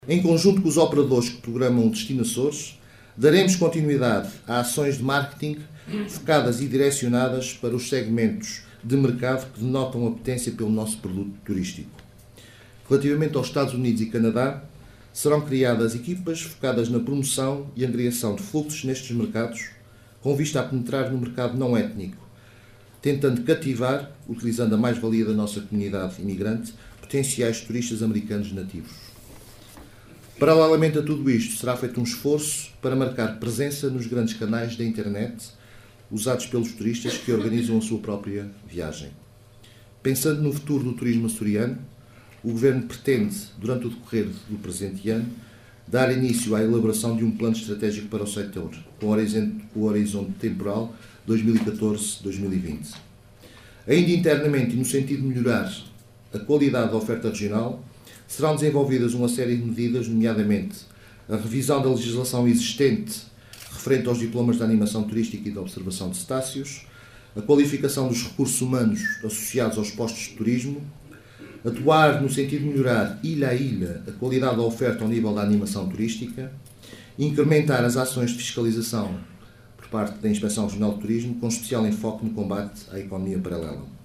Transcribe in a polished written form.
Em conjunto com os operadores que programam o Destino Açores, daremos continuidade a ações de marketing focadas e direcionadas para os segmentos de mercado que denotam apetência pelo nosso produto turístico. Relativamente aos Estados Unidos e Canadá, serão criadas equipas focadas na promoção e angariação de fluxos nestes mercados, com vista a penetrar no mercado não étnico, tentando cativar, utilizando a mais-valia da nossa comunidade imigrante, potenciais turistas americanos nativos. Paralelamente a tudo isto, será feito um esforço para marcar presença nos grandes canais da internet usados pelos turistas que organizam a sua própria viagem. Pensando no futuro do turismo açoriano, o Governo pretende, durante o decorrer do presente ano, dar início à elaboração de um plano estratégico para o setor, com o horizonte temporal 2014-2020. Ainda internamente e no sentido de melhorar a qualidade da oferta regional, serão desenvolvidas uma série de medidas, nomeadamente a revisão da legislação existente referente aos diplomas de animação turística e de observação de cetáceos, a qualificação dos recursos humanos associados aos postos de turismo, atuar no sentido de melhorar ilha a ilha a qualidade da oferta ao nível da animação turística, incrementar as ações de fiscalização por parte da Inspeção Regional de Turismo, com especial enfoque no combate à economia paralela.